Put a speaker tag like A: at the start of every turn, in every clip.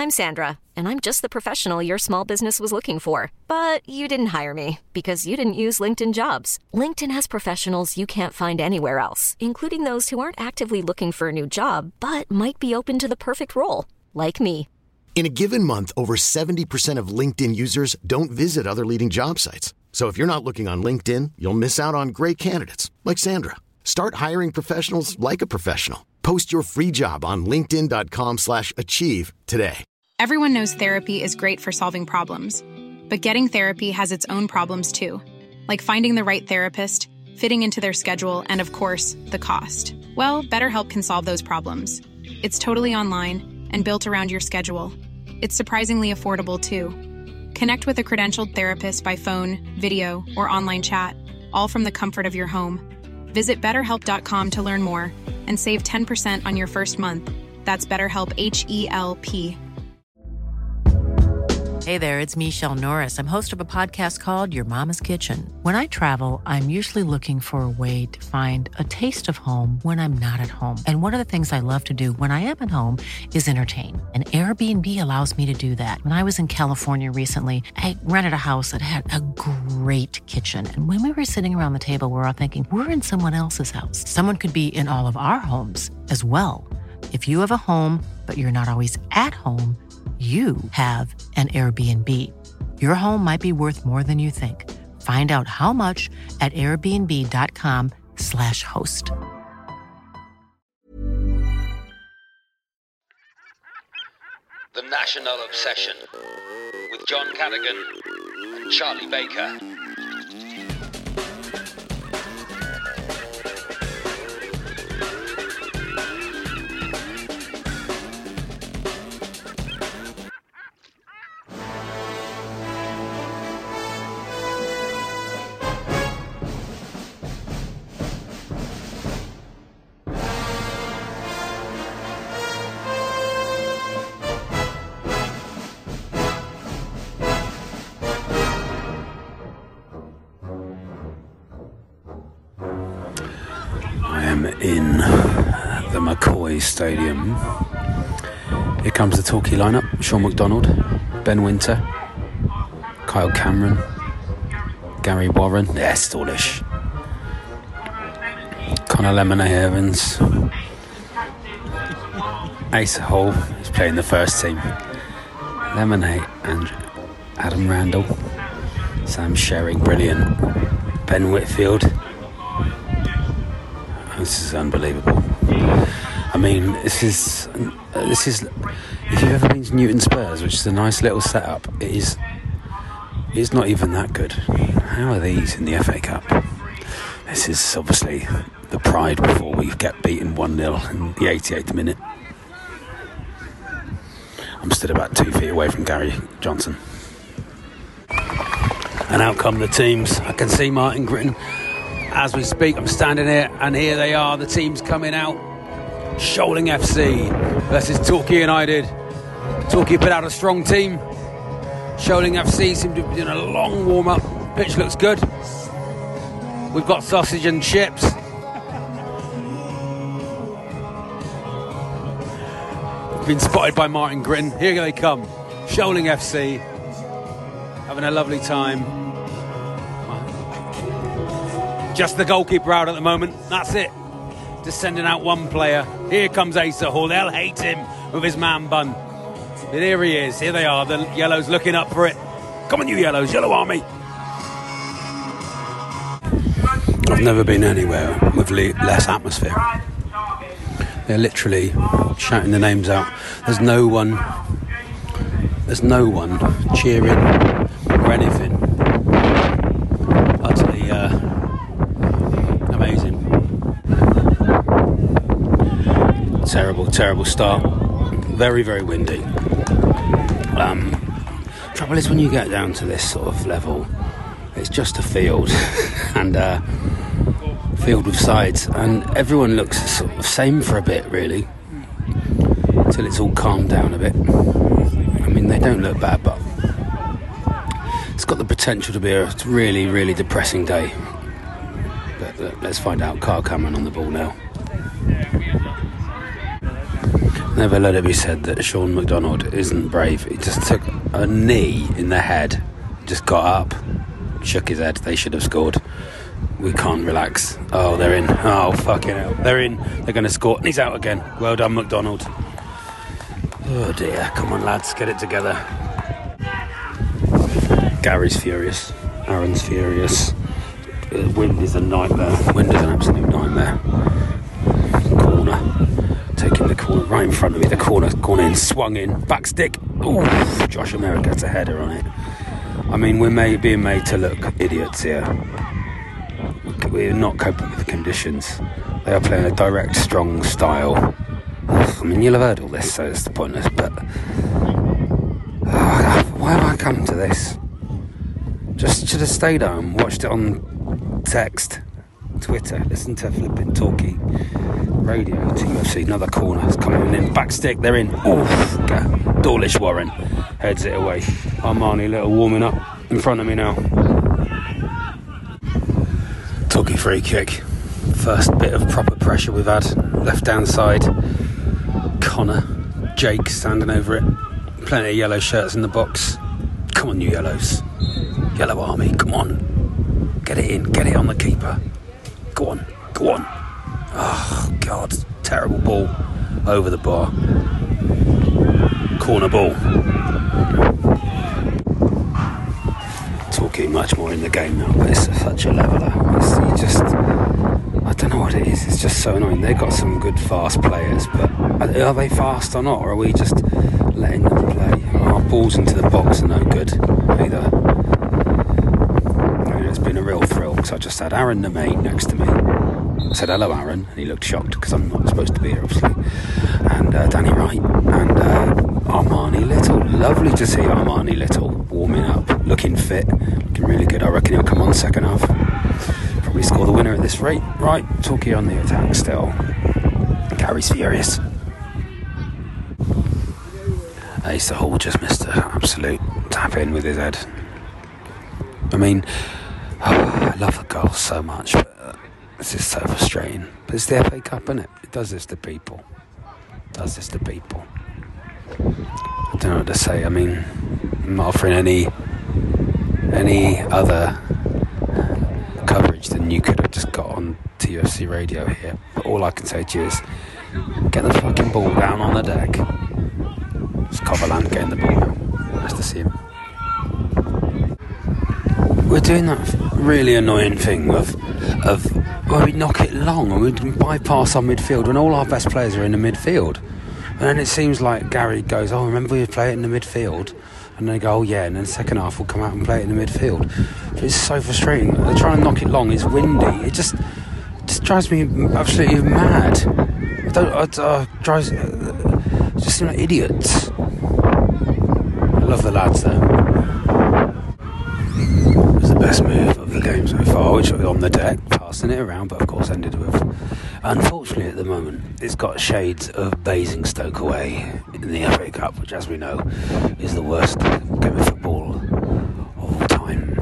A: I'm Sandra, and I'm just the professional your small business was looking for. But you didn't hire me because you didn't use LinkedIn Jobs. LinkedIn has professionals you can't find anywhere else, including those who aren't actively looking for a new job, but might be open to the perfect role, like me.
B: In a given month, over 70% of LinkedIn users don't visit other leading job sites. So if you're not looking on LinkedIn, you'll miss out on great candidates like Sandra. Start hiring professionals like a professional. Post your free job on linkedin.com/achieve today.
C: Everyone knows therapy is great for solving problems, but getting therapy has its own problems too, like finding the right therapist, fitting into their schedule, and of course, the cost. Well, BetterHelp can solve those problems. It's totally online and built around your schedule. It's surprisingly affordable too. Connect with a credentialed therapist by phone, video, or online chat, all from the comfort of your home. Visit BetterHelp.com to learn more and save 10% on your first month. That's BetterHelp, H-E-L-P.
D: Hey there, it's Michelle Norris. I'm host of a podcast called Your Mama's Kitchen. When I travel, I'm usually looking for a way to find a taste of home when I'm not at home. And one of the things I love to do when I am at home is entertain. And Airbnb allows me to do that. When I was in California recently, I rented a house that had a great kitchen. And when we were sitting around the table, we were all thinking, we're in someone else's house. Someone could be in all of our homes as well. If you have a home, but you're not always at home, you have an Airbnb. Your home might be worth more than you think. Find out how much at airbnb.com/host.
E: The National Obsession with John Cadigan and Charlie Baker.
F: In the McCoy Stadium. Here comes the Torquay lineup: Sean McDonald, Ben Winter, Kyle Cameron, Gary Warren, Stallish, Connor Lemonade Evans, Asa Hall, who's playing the first team, Lemonade and Adam Randall, Sam Sherring, brilliant, Ben Whitfield. This is unbelievable. I mean, this is. If you've ever been to Newton Spurs, which is a nice little setup, it's not even that good. How are these in the FA Cup? This is obviously the pride before we get beaten 1-0 in the 88th minute. I'm stood about 2 feet away from Gary Johnson. And out come the teams. I can see Martin Gritton. As we speak, I'm standing here, and here they are, the teams coming out. Shoaling FC versus Torquay United. Torquay put out a strong team. Shoaling FC seem to be doing a long warm-up. Pitch looks good. We've got sausage and chips. Been spotted by Martin Gritton. Here they come. Shoaling FC. Having a lovely time. Just the goalkeeper out at the moment. That's it. Just sending out one player. Here comes Asa Hall. They'll hate him with his man bun. But here he is. Here they are. The Yellows looking up for it. Come on, you Yellows. Yellow Army. I've never been anywhere with less atmosphere. They're literally shouting the names out. There's no one cheering or anything. Utterly amazing. Terrible start. Very, very windy. Trouble is, when you get down to this sort of level, it's just a field and field with sides, and everyone looks sort of same for a bit, really, until it's all calmed down a bit. I mean, they don't look bad, but it's got the potential to be a really, really depressing day. But let's find out. Kyle Cameron on the ball now. Never let it be said that Sean McDonald isn't brave. He just took a knee in the head, just got up, shook his head. They should have scored. We can't relax. Oh, they're in. Oh, fucking hell. They're in. They're going to score. And he's out again. Well done, McDonald. Oh, dear. Come on, lads. Get it together. Gary's furious. Aaron's furious. Wind is a nightmare. Wind is an absolute nightmare. Corner. Taking the corner right in front of me. The corner gone in. Swung in. Back stick. Ooh. Josh O'Meara gets a header on it. I mean, we're being made to look idiots here. We're not coping with the conditions. They are playing a direct, strong style. I mean, you'll have heard all this, so it's pointless, but why have I come to this? Just should have stayed home, watched it on text, Twitter, listened to flipping talkie radio to UFC. Another corner, it's coming in, back stick, they're in. Dawlish Warren heads it away. Armani Little warming up in front of me now. Talkie free kick. First bit of proper pressure we've had. Left hand side. Connor, Jake standing over it. Plenty of yellow shirts in the box. Come on, you yellows. Yellow army, come on. Get it in, get it on the keeper. Go on, go on. Oh, God. Terrible ball. Over the bar. Corner ball. Talking much more in the game now, but it's such a leveller. I don't know what it is. It's just so annoying. They've got some good fast players, but are they fast or not, or are we just letting them play? Our balls into the box are no good either. I mean, it's been a real thrill because I just had Aaron the mate next to me. I said hello, Aaron, and he looked shocked because I'm not supposed to be here, obviously. And Danny Wright and Armani Little. Lovely to see Armani Little warming up, looking fit, looking really good. I reckon he'll come on second half. Probably score the winner at this rate. Right, Talkie on the attack still. Gary's furious. Asa Hall just missed an absolute tap in with his head. I mean, I love the goals so much, but this is so frustrating. But it's the FA Cup, isn't it? It does this to people. I don't know what to say. I mean, I'm not offering any other coverage than you could have just got on TUFC radio here. But all I can say to you is get the fucking ball down on the deck. It's Coverland getting the ball now. Nice to see him. We're doing that really annoying thing of where we knock it long and we bypass our midfield when all our best players are in the midfield. And then it seems like Gary goes, oh, remember we play it in the midfield? And they go, oh yeah, and then the second half we'll come out and play it in the midfield. It's so frustrating. They're trying to knock it long, it's windy. It just drives me absolutely mad. Drives just seem like idiots. I love the lads though. It was the best move of the game so far, which was on the deck, passing it around, but of course ended with, unfortunately at the moment, it's got shades of Basingstoke away in the FA Cup, which as we know is the worst game of football of all time.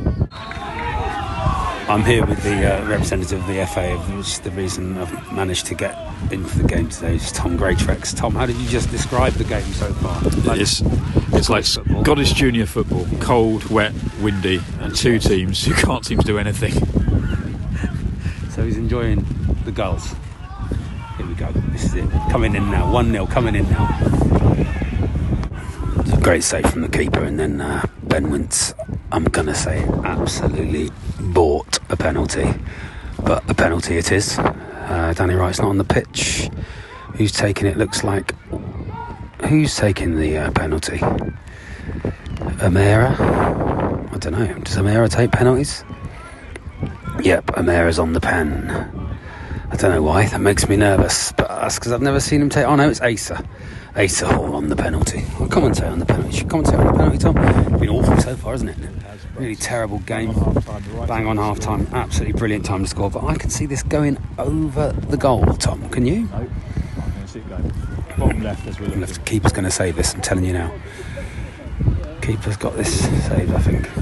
F: I'm here with the representative of the FA, which is the reason I've managed to get into the game today. It's Tom Greatrex. Tom, how did you just describe the game so far?
G: It's like Scottish junior football, cold, wet, windy, and two teams who can't seem to do anything.
F: So he's enjoying the goals. Here we go. This is it. Coming in now. 1-0 coming in now. It's a great save from the keeper, and then Ben Wintz, I'm going to say, absolutely bought a penalty. But a penalty it is. Danny Wright's not on the pitch. Who's taking it? Looks like... Who's taking the penalty? O'Meara? I don't know. Does O'Meara take penalties? Yep, O'Meara's on the pen. I don't know why. That makes me nervous. But that's because I've never seen him take... Oh no, it's Asa Hall on the penalty. I'll commentate on the penalty. You should commentate on the penalty, Tom. It's been awful so far, hasn't it? Really terrible game. Bang on half time. Absolutely brilliant time to score. But I can see this going over the goal, Tom. Can you?
G: No, I can see it going. Bottom left as well.
F: Left. Keeper's going to save this, I'm telling you now. Keeper's got this saved, I think.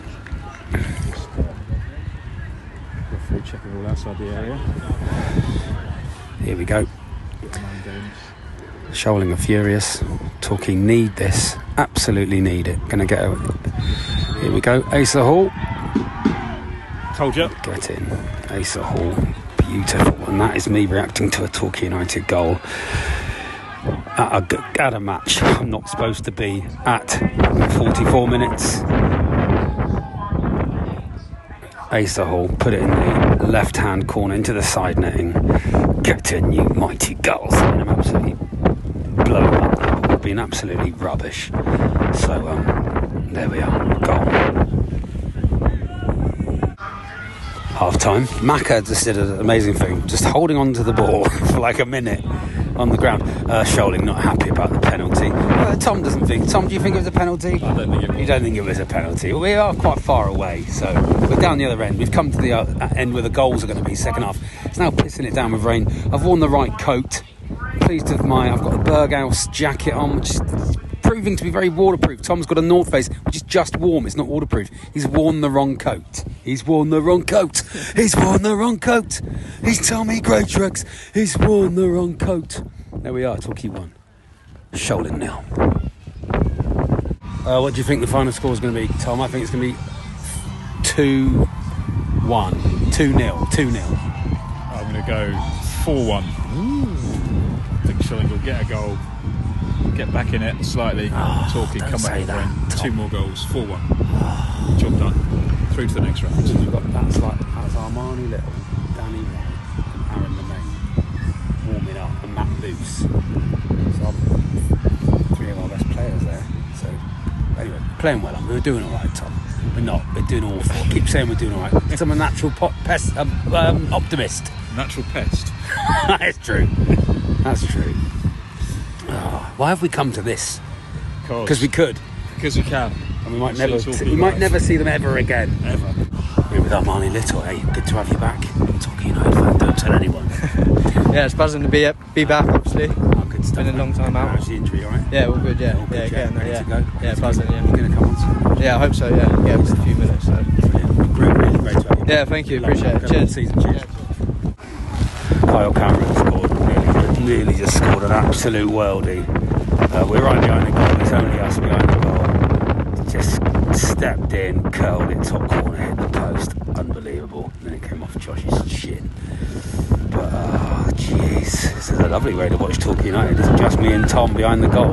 G: Referee check it all outside the area.
F: Here we go. Shoaling are furious. Torquay need this. Absolutely need it. Gonna get it. Here we go. Asa Hall.
G: Told you.
F: Get in. Asa Hall. Beautiful. And that is me reacting to a Torquay United goal at a match I'm not supposed to be at. 44 minutes. Asa Hall put it in the left-hand corner into the side netting. Get in, you mighty gulls. I'm absolutely blowing up. It's been absolutely rubbish. So, there we are. Goal. Half-time. Maka just did an amazing thing. Just holding on to the ball for like a minute on the ground. Shoaling not happy about the penalty. Tom doesn't think. Tom, do you think it was a penalty?
G: I don't think it was.
F: You don't think it was a penalty? Well, we are quite far away, so we're down the other end. We've come to the end where the goals are going to be second half. It's now pissing it down with rain. I've worn the right coat. Pleased with I've got the Berghaus jacket on, which is proving to be very waterproof. Tom's got a North Face, which is just warm. It's not waterproof. He's worn the wrong coat. He's worn the wrong coat. He's worn the wrong coat. He's Tommy Greatrex. He's worn the wrong coat. There we are, Torquay 1. Shoaling 0. What do you think the final score is going to be, Tom? I think it's going to be 2-1. 2-0. 2-0.
G: I'm going to go 4-1. I think Shoaling will get a goal, get back in it slightly. Torquay come back and 2 more goals. 4-1. Job done. Through to the next round.
F: That's Armani Little, Danny Wright, and Aaron Lemaine warming up, and Matt Loose. So 3 of our best players there. So anyway, playing well. We're doing all right, Tom. We're not. We're doing awful. I keep saying we're doing all right. Because I'm a natural optimist.
G: Natural pest.
F: That's true. That's true. Why have we come to this? Because we could.
G: Because we can.
F: And we might never see them ever again.
G: Ever.
F: We're with Armani Little. Hey, good to have you back. Torquay United fan. Don't tell anyone.
H: Yeah, it's buzzing to be back, obviously.
F: Good stuff.
H: Been a long time out.
F: How's the injury, alright?
H: Yeah, all good, yeah.
F: All good,
H: Getting there,
F: ready
H: yeah.
F: to go?
H: Yeah, buzzing, yeah.
F: You're going to come on soon?
H: Yeah, I hope so, yeah. Yeah, within a few minutes, so.
F: Really great to have you.
H: Yeah, thank you, appreciate it. Cheers.
F: Season. Cheers. Kyle Cameron scored. Nearly just scored an absolute worldie. We're right behind the goal. It's only us behind the goal. Just stepped in, curled it, top corner, hit the post. Unbelievable. And then it came off Josh's shin. But, jeez. This is a lovely way to watch Torquay United. It's just me and Tom behind the goal.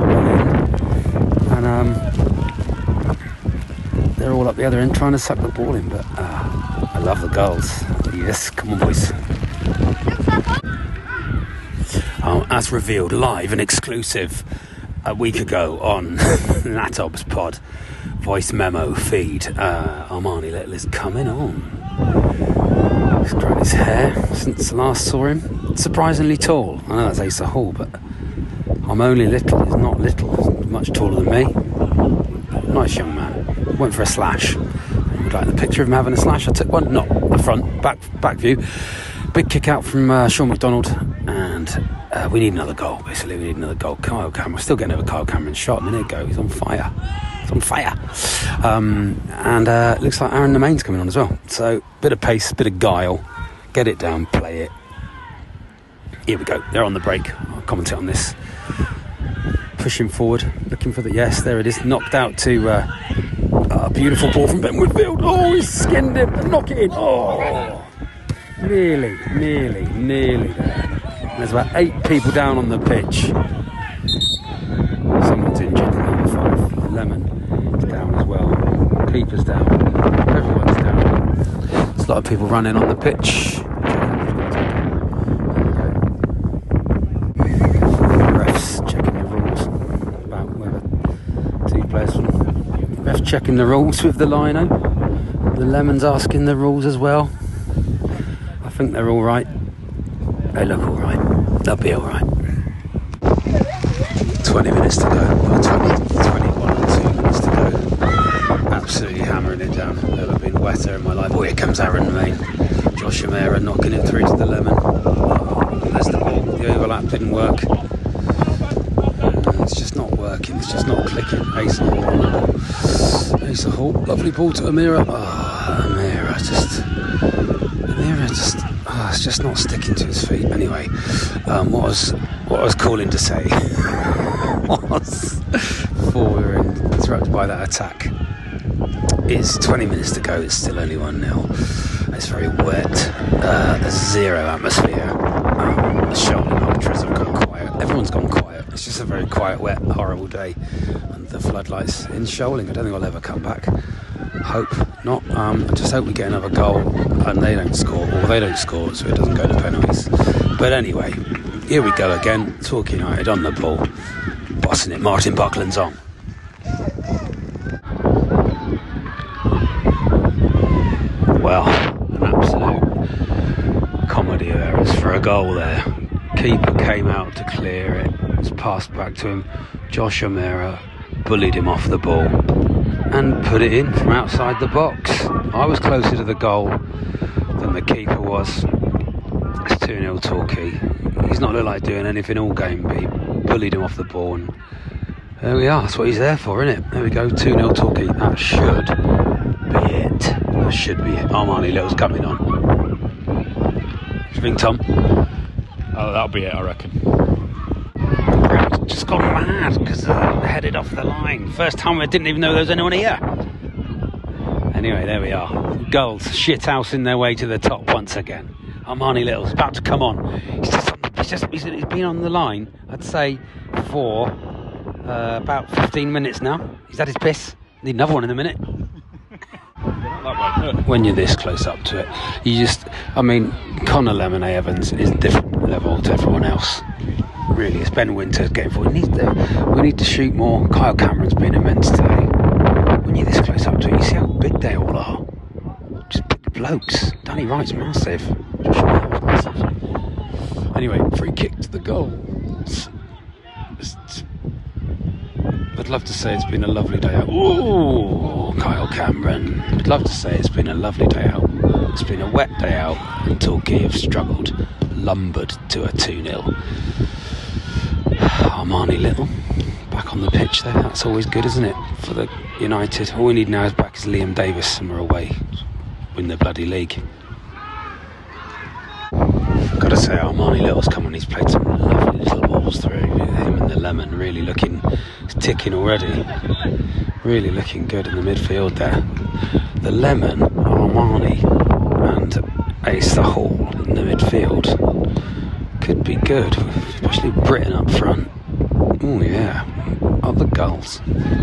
F: And they're all up the other end trying to suck the ball in. But I love the goals. Yes, come on, boys. As revealed live and exclusive a week ago on Natob's pod voice memo feed, Armani Little is coming on. He's grown his hair since last saw him. Surprisingly tall. I know that's Asa Hall, but I'm only little. He's not little. He's much taller than me. Nice young man. Went for a slash. Would like the picture of him having a slash. I took one. Not the front, back view. Big kick out from Sean McDonald, and we need another goal. Basically, we need another goal. Kyle Cameron, we're still getting over Kyle Cameron's shot a minute ago. He's on fire. He's on fire. And it looks like Aaron Lemaine's coming on as well. So, bit of pace, bit of guile. Get it down, play it. Here we go. They're on the break. I'll commentate on this. Pushing forward, looking for the... Yes, there it is. Knocked out to a beautiful ball from Ben Woodfield. Oh, he's skinned him. Knock it in. Oh, nearly there. There's about 8 people down on the pitch. Someone's injured. Number 5, Lemon, is down as well. Keeper's down. Everyone's down. There's a lot of people running on the pitch. Refs checking the rules about whether 2 players. Refs checking the rules with the lino. The Lemon's asking the rules as well. I think they're all right. They look all right. They'll be all right. 20 minutes to go. 21 and 2 minutes to go. Absolutely hammering it down. Never been wetter in my life. Oh, here comes Aaron Lemaine. Josh O'Meara knocking it through to the Lemon. Oh, there's the ball. The overlap didn't work. It's just not working. It's just not clicking. Asa Hall on the ball. Asa Hall. Lovely ball to O'Meara. Oh. Amira just, it's just not sticking to his feet. Anyway, what I was calling to say was, before we were interrupted by that attack, it's 20 minutes to go. It's still only 1-0. It's very wet. There's zero atmosphere. The Shoaling Ultras have gone quiet. Everyone's gone quiet. It's just a very quiet, wet, horrible day. And the floodlights in Shoaling, I don't think I'll ever come back. Hope not. I just hope we get another goal and they don't score, or they don't score, so it doesn't go to penalties. But anyway, here we go again. Torquay United on the ball, bossing it. Martin Buckland's on. Well, an absolute comedy of errors for a goal there. Keeper came out to clear it. It was passed back to him. Josh O'Meara bullied him off the ball and put it in from outside the box. I was closer to the goal than the keeper was. It's 2-0 Torquay. He's not looked like doing anything all game, but he bullied him off the ball, and there we are. That's what he's there for, isn't it? There we go, 2-0 Torquay. That should be it. That should be it. Armani Little's coming on. What do you think, Tom?
G: Oh, that'll be it, I reckon.
F: Just gone mad because headed off the line. First time I didn't even know there was anyone here. Anyway, there we are. Gulls shithousing their way to the top once again. Armani Little's about to come on. He's been on the line, I'd say, for about 15 minutes now. He's had his piss. Need another one in a minute. When you're this close up to it, Connor Lemonade-Evans is a different level to everyone else. Really, it's Ben Winters getting forward. We need to shoot more. Kyle Cameron's been immense today. When you're this close up to it, you see how big they all are. Just big blokes. Danny Wright's massive. Josh O'Meara's massive. Anyway, free kick to the goal. I'd love to say it's been a lovely day out. Ooh, Kyle Cameron. I'd love to say it's been a lovely day out. It's been a wet day out, and Torquay have struggled, lumbered to a 2-0. Armani Little back on the pitch there. That's always good, isn't it, for the United? All we need now is back is Liam Davis, and we're away. Win the bloody league. Got to say, Armani Little's come on. He's played some lovely little balls through. Him and the Lemon really looking, ticking already. Really looking good in the midfield there. The Lemon, Armani, and Ace the Hall in the midfield could be good, especially Britain up front. Oh yeah, other goals.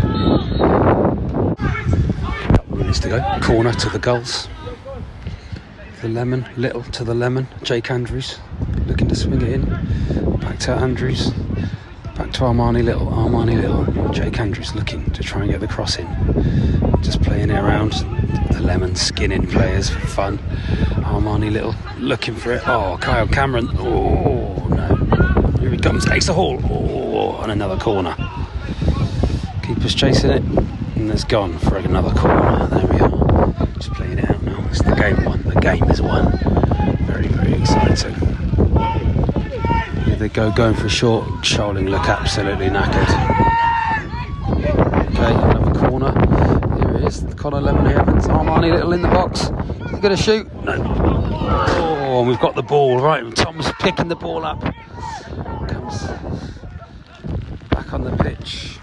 F: A couple of minutes to go. Corner to the goals. The Lemon, Little to the Lemon. Jake Andrews looking to swing it in. Back to Andrews. Back to Armani Little. Jake Andrews looking to try and get the cross in. Just playing it around. The Lemon skinning players for fun. Armani Little looking for it. Oh, Kyle Cameron. Oh, no. Here he comes. Ace the Hall. Oh, and another corner. Keeper's chasing it. And it's gone for another corner. There we are. Just playing it out now. It's the game won. The game is won. Very, very exciting. Here they go, going for a short. Shoaling look absolutely knackered. Okay, another corner. Here it is. Connor Lemonade-Evans. Armani Little in the box. Is he going to shoot? No. Oh, and we've got the ball. Right, Tom's picking the ball up. Comes back on the pitch.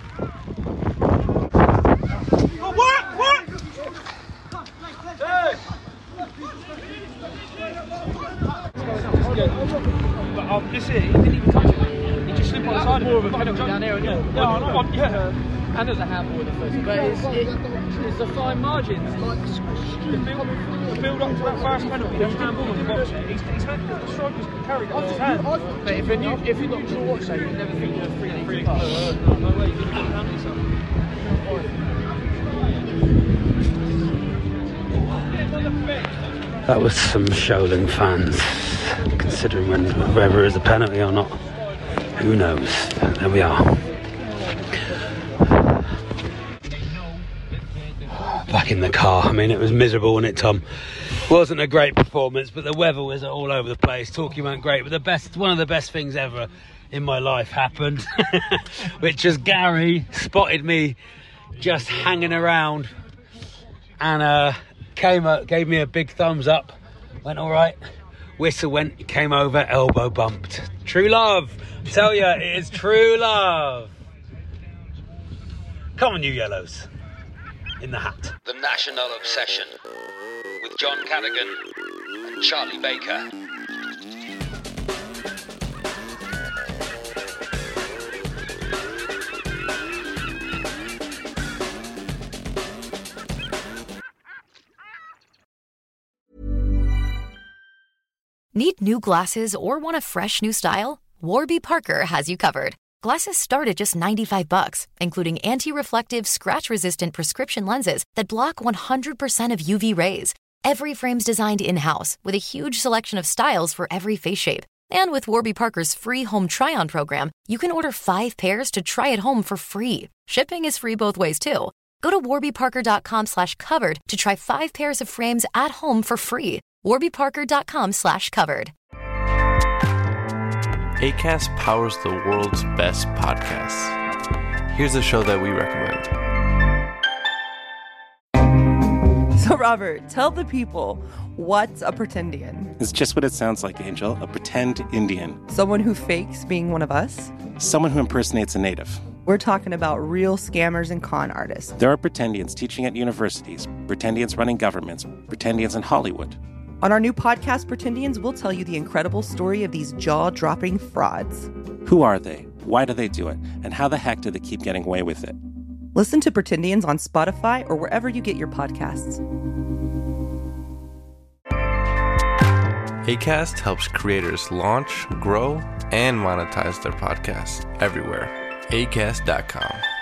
I: This is it, he didn't even touch it. He just slipped on the side of it. More of a penalty down there, and and there's a handball in the first. But it's a fine margin. Like the build up to that first penalty, there's a handball in the box. He's had the strikers carried it in his hand. But if you're neutral watch, so you never think you're free pass. No way, you can handle yourself.
F: That was some Shoaling fans, considering whether it's a penalty or not. Who knows? There we are. Back in the car. I mean, it was miserable, wasn't it, Tom? Wasn't a great performance, but the weather was all over the place. Torquay weren't great, but one of the best things ever in my life happened, which was Gary spotted me just hanging around, and gave me a big thumbs up. Went all right. Whistle went, came over, elbow bumped. True love. Tell ya, it is true love. Come on, you yellows. In the hat.
E: The National Obsession with John Cadogan and Charlie Baker.
A: Need new glasses or want a fresh new style? Warby Parker has you covered. Glasses start at just $95, including anti-reflective, scratch-resistant prescription lenses that block 100% of UV rays. Every frame's designed in-house with a huge selection of styles for every face shape. And with Warby Parker's free home try-on program, you can order 5 pairs to try at home for free. Shipping is free both ways, too. Go to warbyparker.com/covered to try 5 pairs of frames at home for free. warbyparker.com/covered.
J: Acast powers the world's best podcasts. Here's a show that we recommend.
K: So, Robert, tell the people, what's a pretendian?
L: It's just what it sounds like, Angel. A pretend Indian.
K: Someone who fakes being one of us?
L: Someone who impersonates a native.
K: We're talking about real scammers and con artists.
L: There are pretendians teaching at universities, pretendians running governments, pretendians in Hollywood.
K: On our new podcast, Pretendians, we'll tell you the incredible story of these jaw-dropping frauds.
L: Who are they? Why do they do it? And how the heck do they keep getting away with it?
K: Listen to Pretendians on Spotify or wherever you get your podcasts.
J: Acast helps creators launch, grow, and monetize their podcasts everywhere. Acast.com.